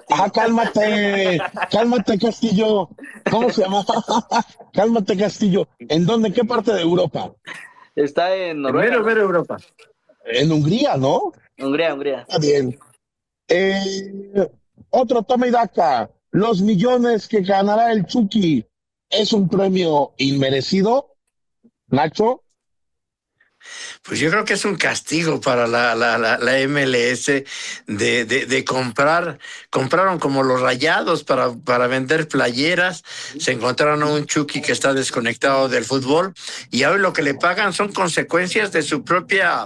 Cálmate Castillo. ¿Cómo se llama? Cálmate Castillo. ¿En dónde? ¿En qué parte de Europa? Está en Noruega. En Europa. En Hungría, ¿no? Hungría. Está bien. Otro toma y daca. Los millones que ganará el Chucky, ¿es un premio inmerecido, Nacho? Pues yo creo que es un castigo para la MLS de compraron como los Rayados para vender playeras, se encontraron a un Chucky que está desconectado del fútbol y ahora lo que le pagan son consecuencias de su propia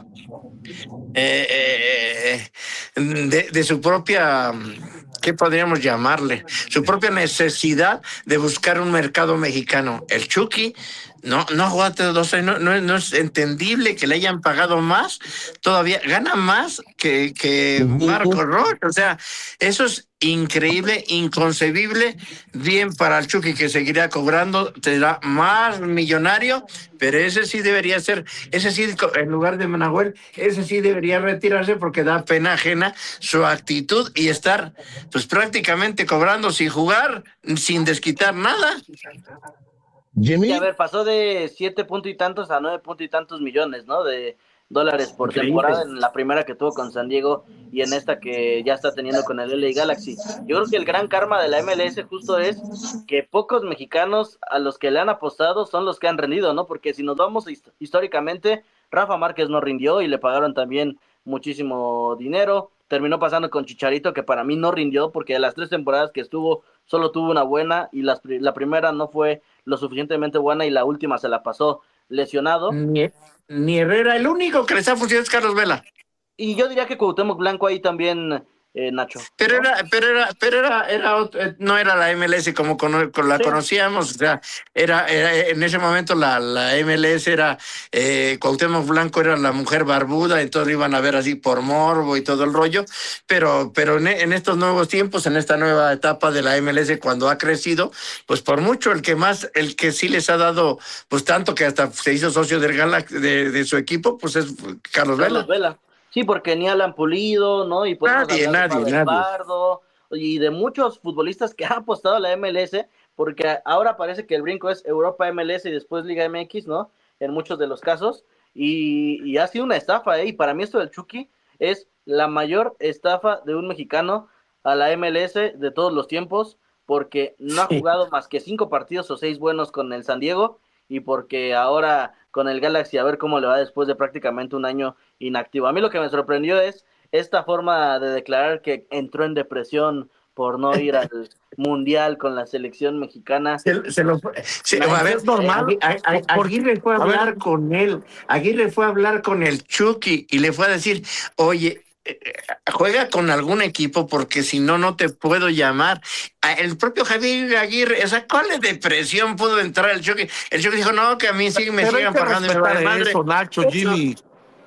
de su propia, ¿qué podríamos llamarle? Su propia necesidad de buscar un mercado mexicano. El Chucky no es entendible que le hayan pagado más, todavía gana más que Marco Rocha. O sea, eso es increíble, inconcebible. Bien para el Chucky, que seguirá cobrando, será más millonario, pero ese sí debería ser, ese sí, en lugar de Nahuel, ese sí debería retirarse porque da pena ajena su actitud y estar pues prácticamente cobrando sin jugar, sin desquitar nada. Jimmy. Y a ver, pasó de 7 puntos y tantos a 9 puntos y tantos millones, ¿no? De dólares por temporada en la primera que tuvo con San Diego y en esta que ya está teniendo con el LA Galaxy. Yo creo que el gran karma de la MLS justo es que pocos mexicanos a los que le han apostado son los que han rendido, ¿no? Porque si nos vamos históricamente, Rafa Márquez no rindió y le pagaron también muchísimo dinero. Terminó pasando con Chicharito, que para mí no rindió porque de las 3 temporadas que estuvo, solo tuvo una buena y la primera no fue lo suficientemente buena y la última se la pasó lesionado. Ni Herrera, el único que les ha funcionado es Carlos Vela. Y yo diría que Cuauhtémoc Blanco ahí también, Nacho. Pero no era la MLS como la conocíamos, o sea, era en ese momento la MLS era Cuauhtémoc Blanco era la mujer barbuda, entonces iban a ver así por morbo y todo el rollo, pero en estos nuevos tiempos, en esta nueva etapa de la MLS, cuando ha crecido, pues por mucho el que sí les ha dado, pues tanto que hasta se hizo socio del de su equipo, pues es Carlos Vela. Sí, porque ni Alan Pulido, ¿no? Y nadie. Pardo, y de muchos futbolistas que han apostado a la MLS, porque ahora parece que el brinco es Europa MLS y después Liga MX, ¿no? En muchos de los casos, y ha sido una estafa, y para mí esto del Chucky es la mayor estafa de un mexicano a la MLS de todos los tiempos, porque no ha jugado más que 5 partidos o 6 buenos con el San Diego, y porque ahora con el Galaxy a ver cómo le va después de prácticamente un año inactivo. A mí lo que me sorprendió es esta forma de declarar que entró en depresión por no ir al Mundial con la selección mexicana. Es normal. Aguirre fue a hablar con él. Aguirre fue a hablar con el Chucky y le fue a decir, oye, juega con algún equipo porque si no, no te puedo llamar. El propio Javier Aguirre, o sea, ¿cuál depresión pudo entrar el Chucky? El Chucky dijo, no, que a mí sí me sigan pagando. Eso, Nacho, Jimmy.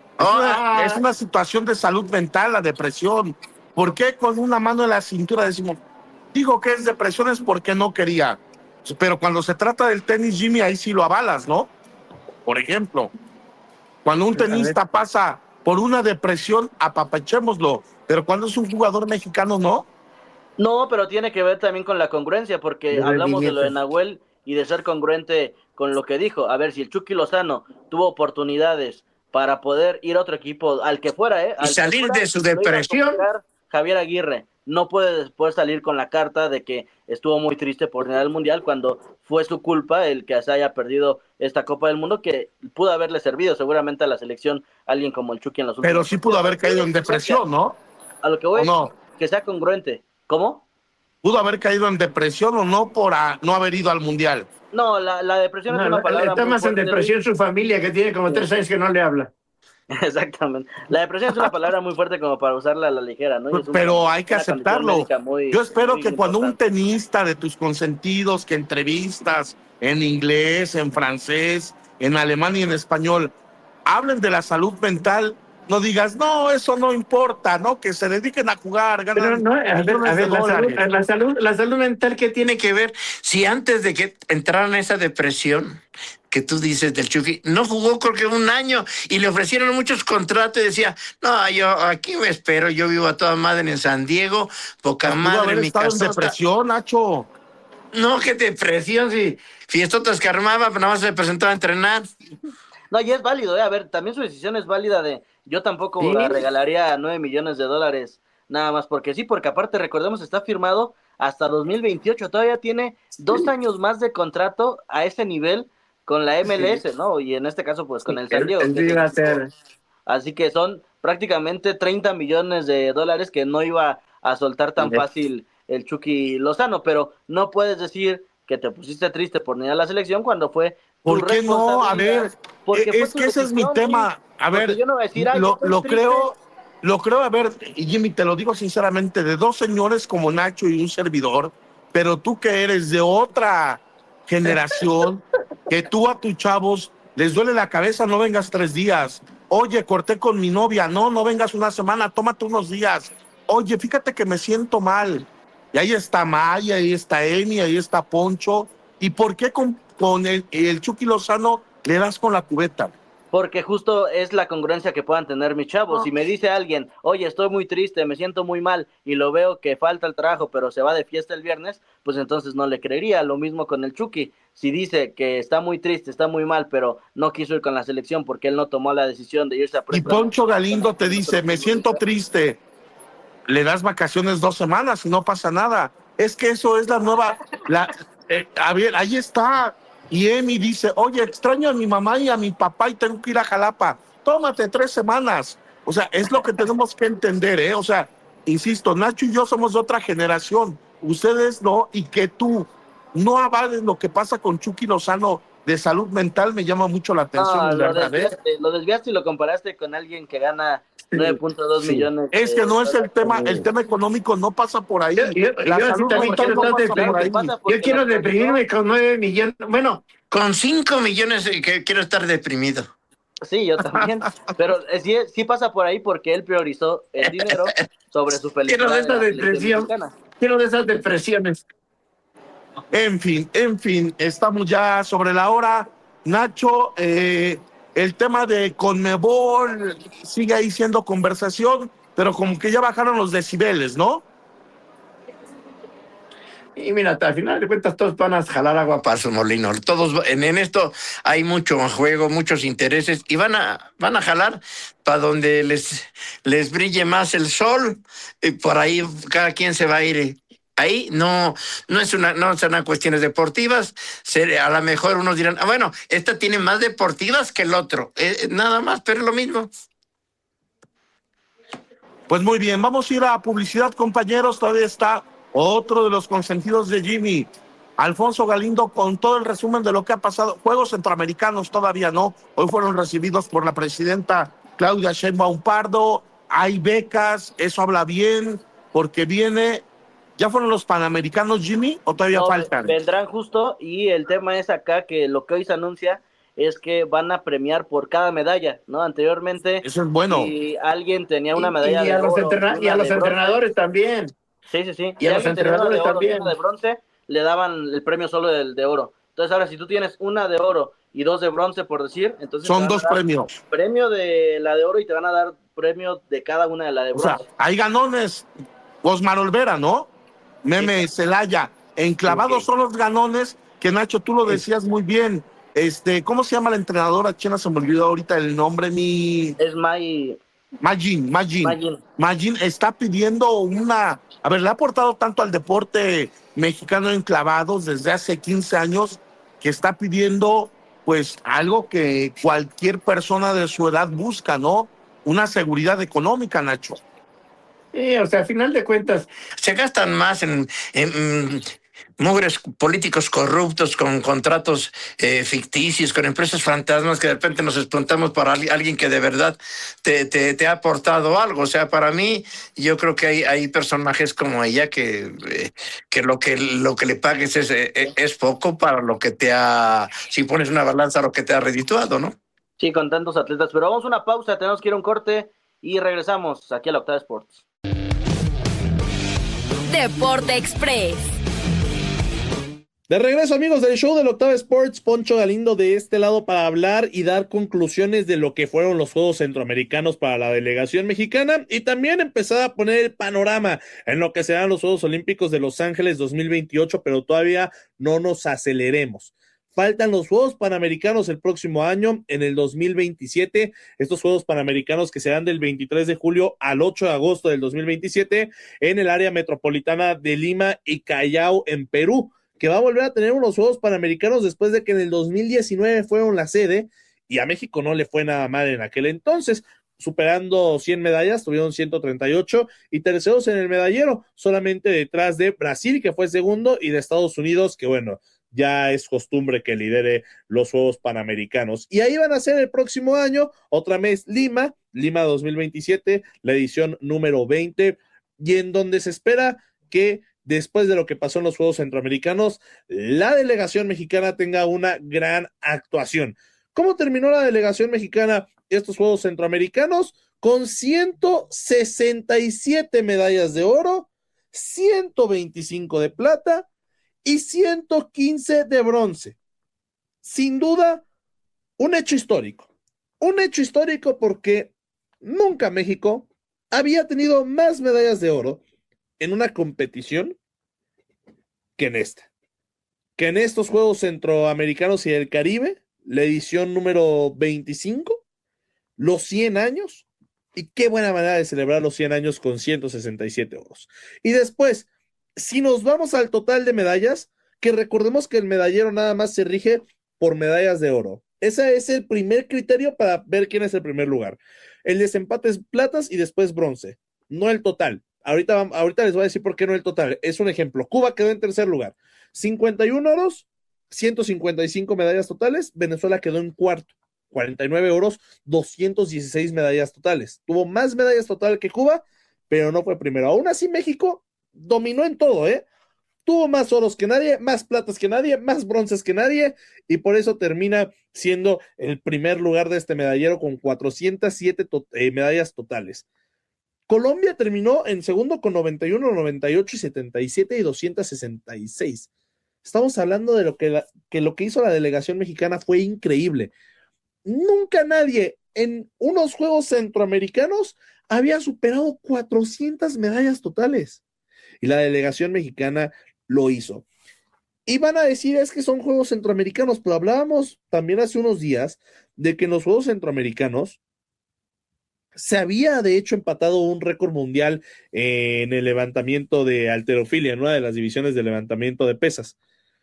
Es una situación de salud mental, la depresión. ¿Por qué con una mano en la cintura decimos, digo que es depresión es porque no quería? Pero cuando se trata del tenis, Jimmy, ahí sí lo avalas, ¿no? Por ejemplo, cuando un tenista pasa por una depresión, apapachémoslo. Pero cuando es un jugador mexicano, ¿no? No, pero tiene que ver también con la congruencia, porque hablamos de lo de Nahuel y de ser congruente con lo que dijo. A ver, si el Chucky Lozano tuvo oportunidades para poder ir a otro equipo, al que fuera, y salir de su depresión. Javier Aguirre no puede después salir con la carta de que estuvo muy triste por ganar el Mundial cuando fue su culpa el que se haya perdido esta Copa del Mundo, que pudo haberle servido seguramente a la selección alguien como el Chucky en los últimos. Pero sí pudo haber caído en depresión, ¿no? A lo que voy es que sea congruente. ¿Cómo? ¿Pudo haber caído en depresión o no por no haber ido al Mundial? No, la depresión es una palabra. Está más en depresión su familia, que tiene como 3 años que no le habla. Exactamente. La depresión es una palabra muy fuerte como para usarla a la ligera, ¿no? Pero hay que aceptarlo. Yo espero que cuando un tenista de tus consentidos que entrevistas en inglés, en francés, en alemán y en español, hablen de la salud mental, no digas, no, eso no importa, ¿no? Que se dediquen a jugar, ganan. Pero no, la salud mental, ¿qué tiene que ver? Si antes de que entraran en esa depresión que tú dices del Chucky, no jugó creo que 1 año y le ofrecieron muchos contratos y decía, no, yo aquí me espero, yo vivo a toda madre en San Diego, poca madre en mi casa. ¿Estado en depresión, Nacho? No, qué depresión, si fiestotas que armaba, pero nada más se presentó a entrenar. No, y es válido, a ver, también su decisión es válida de, yo tampoco la regalaría $9 millones nada más porque sí, porque aparte recordemos está firmado hasta 2028, todavía tiene 2 años más de contrato a ese nivel con la MLS, ¿no? Y en este caso, pues con el San Diego. Así que son prácticamente $30 millones que no iba a soltar tan fácil el Chucky Lozano, pero no puedes decir que te pusiste triste por no ir a la selección cuando fue ¿por qué no? A ver, es que ese es mi tema. A ver, yo no voy a decir, lo creo, a ver, y Jimmy, te lo digo sinceramente, de 2 señores como Nacho y un servidor, pero tú que eres de otra generación, que tú a tus chavos les duele la cabeza, no vengas 3 días. Oye, corté con mi novia, no vengas 1 semana, tómate unos días. Oye, fíjate que me siento mal. Y ahí está Maya, ahí está Emi, ahí está Poncho. ¿Y por qué con el Chucky Lozano le das con la cubeta? Porque justo es la congruencia que puedan tener mis chavos. Si me dice alguien, oye, estoy muy triste, me siento muy mal, y lo veo que falta el trabajo, pero se va de fiesta el viernes, pues entonces no le creería. Lo mismo con el Chucky. Si dice que está muy triste, está muy mal, pero no quiso ir con la selección porque él no tomó la decisión de irse a Y Poncho Galindo te dice, me siento triste, le das vacaciones 2 semanas y no pasa nada. Es que eso es la nueva... a ver, ahí está... Y Emi dice, oye, extraño a mi mamá y a mi papá y tengo que ir a Jalapa. Tómate 3 semanas. O sea, es lo que tenemos que entender, ¿eh? O sea, insisto, Nacho y yo somos de otra generación. Ustedes no, y que tú no avales lo que pasa con Chucky Lozano de salud mental me llama mucho la atención. Lo desviaste y lo comparaste con alguien que gana 9.2 millones. Es que no es el tema económico no pasa por ahí. Yo quiero deprimirme con 9 millones, bueno, con 5 millones que quiero estar deprimido. Sí, yo también, pero sí pasa por ahí porque él priorizó el dinero sobre su felicidad. Quiero de esa depresión, quiero de esas depresiones. En fin, estamos ya sobre la hora. Nacho, el tema de Conmebol sigue ahí siendo conversación, pero como que ya bajaron los decibeles, ¿no? Y mira, al final de cuentas todos van a jalar agua para su molino. Todos en esto hay mucho juego, muchos intereses y van a jalar para donde les brille más el sol y por ahí cada quien se va a ir. Ahí no son cuestiones deportivas. A lo mejor unos dirán, bueno, esta tiene más deportivas que el otro. Nada más, pero es lo mismo. Pues muy bien, vamos a ir a publicidad, compañeros. Todavía está otro de los consentidos de Jimmy, Alfonso Galindo, con todo el resumen de lo que ha pasado. Juegos Centroamericanos todavía no. Hoy fueron recibidos por la presidenta Claudia Sheinbaum Pardo. hay becas, eso habla bien, porque viene... ¿Ya fueron los Panamericanos, Jimmy, o todavía faltan? Vendrán justo, y el tema es acá que lo que hoy se anuncia es que van a premiar por cada medalla, ¿no? Anteriormente, eso es bueno. Si alguien tenía una medalla y a de los, oro, y a los entrenadores también. Sí. Y Si a los alguien tenía una de entrenadores oro y también. una de bronce, le daban el premio solo del de oro. Entonces ahora, si tú tienes una de oro y 2 de bronce, por decir, entonces son 2 premios. Premio de la de oro y te van a dar premio de cada una de la de bronce. O sea, hay ganones. Osmar Olvera, ¿no? Meme Celaya. Enclavados son los ganones que, Nacho, tú lo decías muy bien. ¿Cómo se llama la entrenadora china? Se me olvidó ahorita el nombre. Es Magin está pidiendo una... A ver, le ha aportado tanto al deporte mexicano en clavados desde hace 15 años que está pidiendo, pues, algo que cualquier persona de su edad busca, ¿no? Una seguridad económica, Nacho. Sí, o sea, a final de cuentas, se gastan más en mugres políticos corruptos con contratos ficticios, con empresas fantasmas que de repente nos espantamos para alguien que de verdad te ha aportado algo. O sea, para mí, yo creo que hay personajes como ella que lo que le pagues es poco para lo que si pones una balanza, lo que te ha redituado, ¿no? Sí, con tantos atletas. Pero vamos a una pausa, tenemos que ir a un corte y regresamos aquí a la Octava Sports. Deporte Express. De regreso, amigos del show de la Octava Sports, Poncho Galindo de este lado para hablar y dar conclusiones de lo que fueron los Juegos Centroamericanos para la delegación mexicana y también empezar a poner el panorama en lo que serán los Juegos Olímpicos de Los Ángeles 2028, pero todavía no nos aceleremos. Faltan los Juegos Panamericanos el próximo año, en el 2027, estos Juegos Panamericanos que serán del 23 de julio al 8 de agosto del 2027 en el área metropolitana de Lima y Callao, en Perú, que va a volver a tener unos Juegos Panamericanos después de que en el 2019 fueron la sede y a México no le fue nada mal en aquel entonces, superando 100 medallas, tuvieron 138 y terceros en el medallero, solamente detrás de Brasil, que fue segundo, y de Estados Unidos, que bueno, ya es costumbre que lidere los Juegos Panamericanos. Y ahí van a ser el próximo año, otra vez Lima 2027, la edición número 20, y en donde se espera que después de lo que pasó en los Juegos Centroamericanos, la delegación mexicana tenga una gran actuación. ¿Cómo terminó la delegación mexicana estos Juegos Centroamericanos? Con 167 medallas de oro, 125 de plata y 115 de bronce. Sin duda, un hecho histórico. Un hecho histórico porque nunca México había tenido más medallas de oro en una competición que en esta. Que en estos Juegos Centroamericanos y del Caribe, la edición número 25, los 100 años, y qué buena manera de celebrar los 100 años con 167 oros. Y después, si nos vamos al total de medallas, que recordemos que el medallero nada más se rige por medallas de oro. Ese es el primer criterio para ver quién es el primer lugar. El desempate es platas y después bronce, no el total. Ahorita les voy a decir por qué no el total. Es un ejemplo. Cuba quedó en tercer lugar. 51 oros, 155 medallas totales. Venezuela quedó en cuarto. 49 oros, 216 medallas totales. Tuvo más medallas total que Cuba, pero no fue primero. Aún así, México dominó en todo, ¿eh? Tuvo más oros que nadie, más platas que nadie, más bronces que nadie, y por eso termina siendo el primer lugar de este medallero con 407 medallas totales. Colombia terminó en segundo con 91, 98 y 77 y 266. Estamos hablando de lo que hizo la delegación mexicana fue increíble. Nunca nadie en unos Juegos Centroamericanos había superado 400 medallas totales. Y la delegación mexicana lo hizo. Y van a decir, es que son Juegos Centroamericanos, pero hablábamos también hace unos días de que en los Juegos Centroamericanos se había de hecho empatado un récord mundial en el levantamiento de halterofilia, en una de las divisiones de levantamiento de pesas.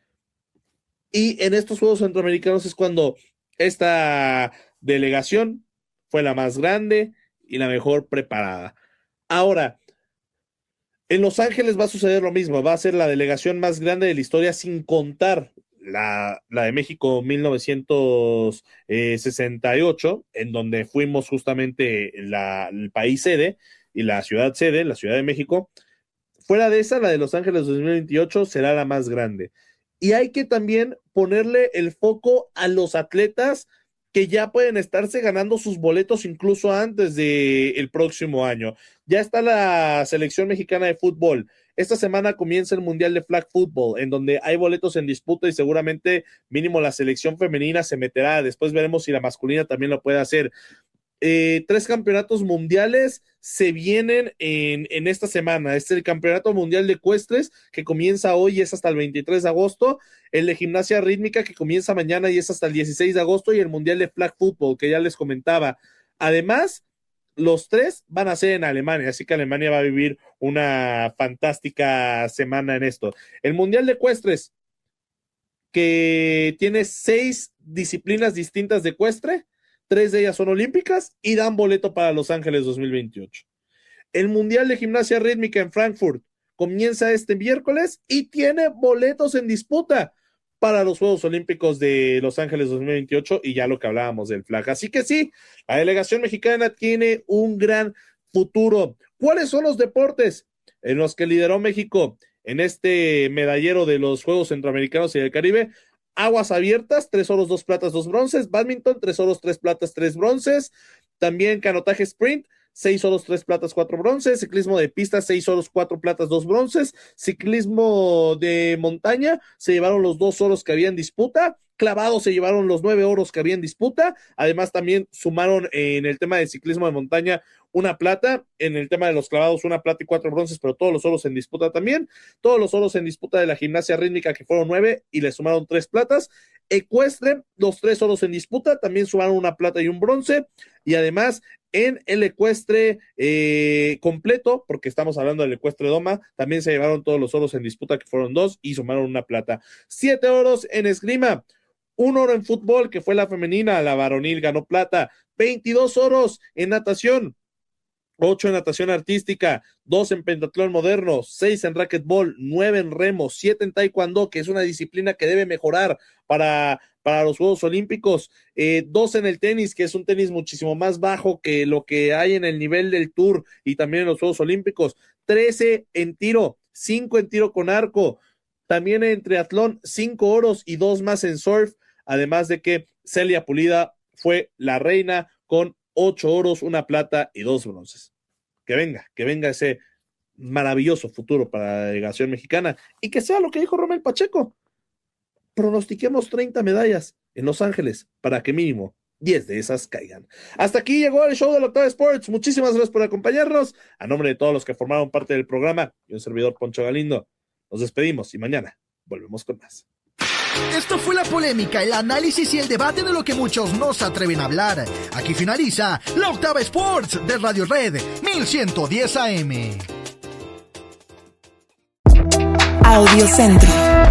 Y en estos Juegos Centroamericanos es cuando esta delegación fue la más grande y la mejor preparada. Ahora, en Los Ángeles va a suceder lo mismo, va a ser la delegación más grande de la historia sin contar la de México 1968, en donde fuimos justamente el país sede y la ciudad sede, la Ciudad de México. Fuera de esa, la de Los Ángeles 2028 será la más grande. Y hay que también ponerle el foco a los atletas que ya pueden estarse ganando sus boletos incluso antes del próximo año. Ya está la selección mexicana de fútbol. Esta semana comienza el Mundial de Flag Football, en donde hay boletos en disputa y seguramente mínimo la selección femenina se meterá. Después veremos si la masculina también lo puede hacer. 3 campeonatos mundiales se vienen en esta semana. Es el Campeonato Mundial de Ecuestres, que comienza hoy y es hasta el 23 de agosto, el de Gimnasia Rítmica, que comienza mañana y es hasta el 16 de agosto, y el Mundial de Flag Football, que ya les comentaba. Además, los 3 van a ser en Alemania, así que Alemania va a vivir una fantástica semana en esto. El Mundial de Ecuestres, que tiene 6 disciplinas distintas de ecuestre, 3 de ellas son olímpicas y dan boleto para Los Ángeles 2028. El Mundial de Gimnasia Rítmica en Frankfurt comienza este miércoles y tiene boletos en disputa para los Juegos Olímpicos de Los Ángeles 2028 y ya lo que hablábamos del flag. Así que sí, la delegación mexicana tiene un gran futuro. ¿Cuáles son los deportes en los que lideró México en este medallero de los Juegos Centroamericanos y del Caribe? Aguas abiertas, 3 oros, 2 platas, 2 bronces. Bádminton, 3 oros, 3 platas, 3 bronces. También canotaje sprint, 6 oros, 3 platas, 4 bronces. Ciclismo de pista, 6 oros, 4 platas, 2 bronces. Ciclismo de montaña, se llevaron los 2 oros que había en disputa. Clavados se llevaron los 9 oros que había en disputa. Además, también sumaron en el tema de ciclismo de montaña una plata, en el tema de los clavados una plata y 4 bronces, pero todos los oros en disputa también. Todos los oros en disputa de la gimnasia rítmica, que fueron 9 y le sumaron 3 platas. Ecuestre, los 3 oros en disputa, también sumaron una plata y un bronce. Y además, en el ecuestre completo, porque estamos hablando del ecuestre doma, también se llevaron todos los oros en disputa, que fueron 2 y sumaron una plata. 7 oros en esgrima. 1 oro en fútbol, que fue la femenina, la varonil ganó plata. 22 oros en natación, 8 en natación artística, 2 en pentatlón moderno, 6 en racquetball, 9 en remo, 7 en taekwondo, que es una disciplina que debe mejorar para los Juegos Olímpicos, 2 en el tenis, que es un tenis muchísimo más bajo que lo que hay en el nivel del Tour y también en los Juegos Olímpicos, 13 en tiro, 5 en tiro con arco, también en triatlón, 5 oros y 2 más en surf, además de que Celia Pulida fue la reina con 8 oros, 1 plata y 2 bronces. Que venga ese maravilloso futuro para la delegación mexicana y que sea lo que dijo Romel Pacheco. Pronostiquemos 30 medallas en Los Ángeles para que mínimo 10 de esas caigan. Hasta aquí llegó el show de la Octava Sports. Muchísimas gracias por acompañarnos. A nombre de todos los que formaron parte del programa y un servidor Poncho Galindo, nos despedimos y mañana volvemos con más. Esto fue la polémica, el análisis y el debate de lo que muchos no se atreven a hablar. Aquí finaliza la Octava Sports de Radio Red 1110 AM. Audio Centro.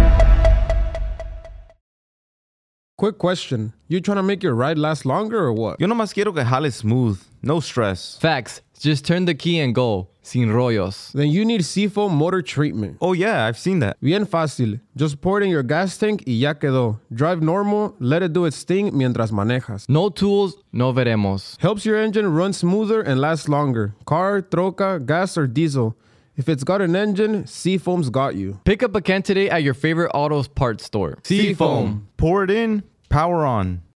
Quick question. You trying to make your ride last longer or what? Yo nomás quiero que jale smooth. No stress. Facts. Just turn the key and go. Sin rollos. Then you need Seafoam Motor Treatment. Oh yeah, I've seen that. Bien fácil. Just pour it in your gas tank y ya quedó. Drive normal, let it do its thing mientras manejas. No tools, no veremos. Helps your engine run smoother and last longer. Car, troca, gas, or diesel. If it's got an engine, Seafoam's got you. Pick up a can today at your favorite auto parts store. Seafoam. Pour it in, power on.